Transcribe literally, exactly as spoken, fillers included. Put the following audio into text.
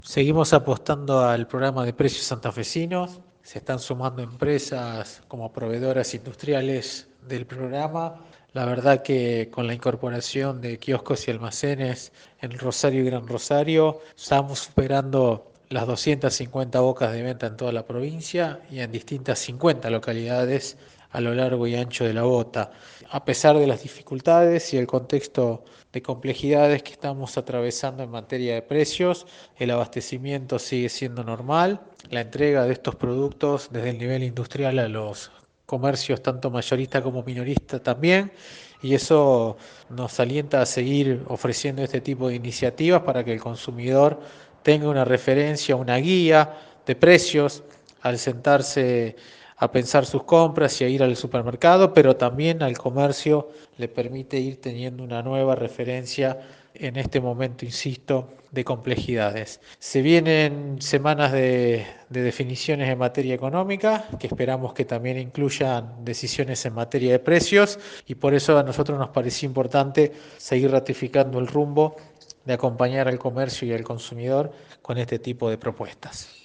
Seguimos apostando al programa de precios santafesinos. Se están sumando empresas como proveedoras industriales del programa. La verdad que con la incorporación de kioscos y almacenes en Rosario y Gran Rosario, estamos superando las doscientas cincuenta bocas de venta en toda la provincia y en distintas cincuenta localidades a lo largo y ancho de la bota. A pesar de las dificultades y el contexto de complejidades que estamos atravesando en materia de precios, el abastecimiento sigue siendo normal, la entrega de estos productos desde el nivel industrial a los comercios tanto mayoristas como minoristas también, y eso nos alienta a seguir ofreciendo este tipo de iniciativas para que el consumidor tenga una referencia, una guía de precios al sentarse a pensar sus compras y a ir al supermercado, pero también al comercio le permite ir teniendo una nueva referencia en este momento, insisto, de complejidades. Se vienen semanas de, de definiciones en materia económica, que esperamos que también incluyan decisiones en materia de precios, y por eso a nosotros nos parecía importante seguir ratificando el rumbo de acompañar al comercio y al consumidor con este tipo de propuestas.